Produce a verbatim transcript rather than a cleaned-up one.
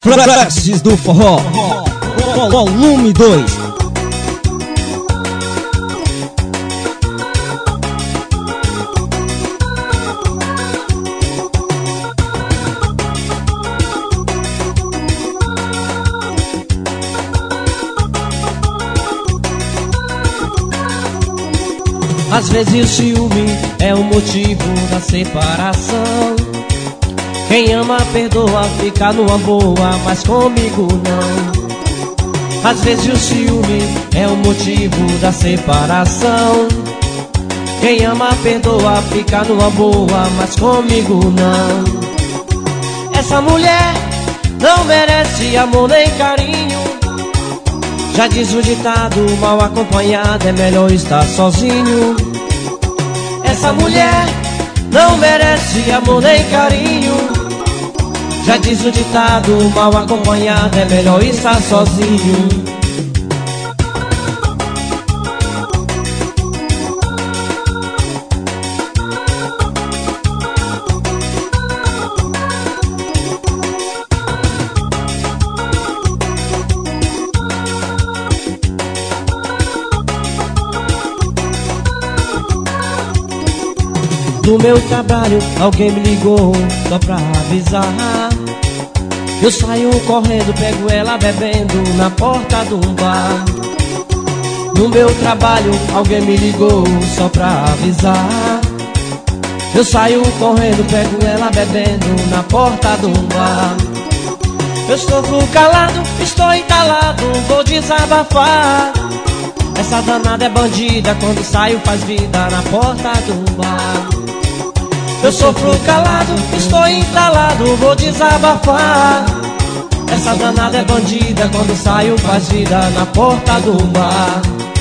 Flashes do Forró, volume dois. Às vezes o ciúme é o motivo da separação. Quem ama perdoa, fica numa boa, mas comigo não. Às vezes o ciúme é o motivo da separação. Quem ama perdoa, fica numa boa, mas comigo não. Essa mulher não merece amor nem carinho. Já diz o ditado, mal acompanhado é melhor estar sozinho. Essa mulher não merece amor nem carinho. Já diz o ditado, mal acompanhado é melhor estar sozinho. Do meu trabalho alguém me ligou só pra avisar. Eu saio correndo, pego ela bebendo na porta de um bar. No meu trabalho alguém me ligou só pra avisar. Eu saio correndo, pego ela bebendo na porta de um bar. Eu estou calado, estou entalado, vou desabafar. Essa danada é bandida, quando saio faz vida na porta de um bar. Eu sofro calado, estou entalado, vou desabafar. Essa danada é bandida, quando saio faz vida na porta do bar.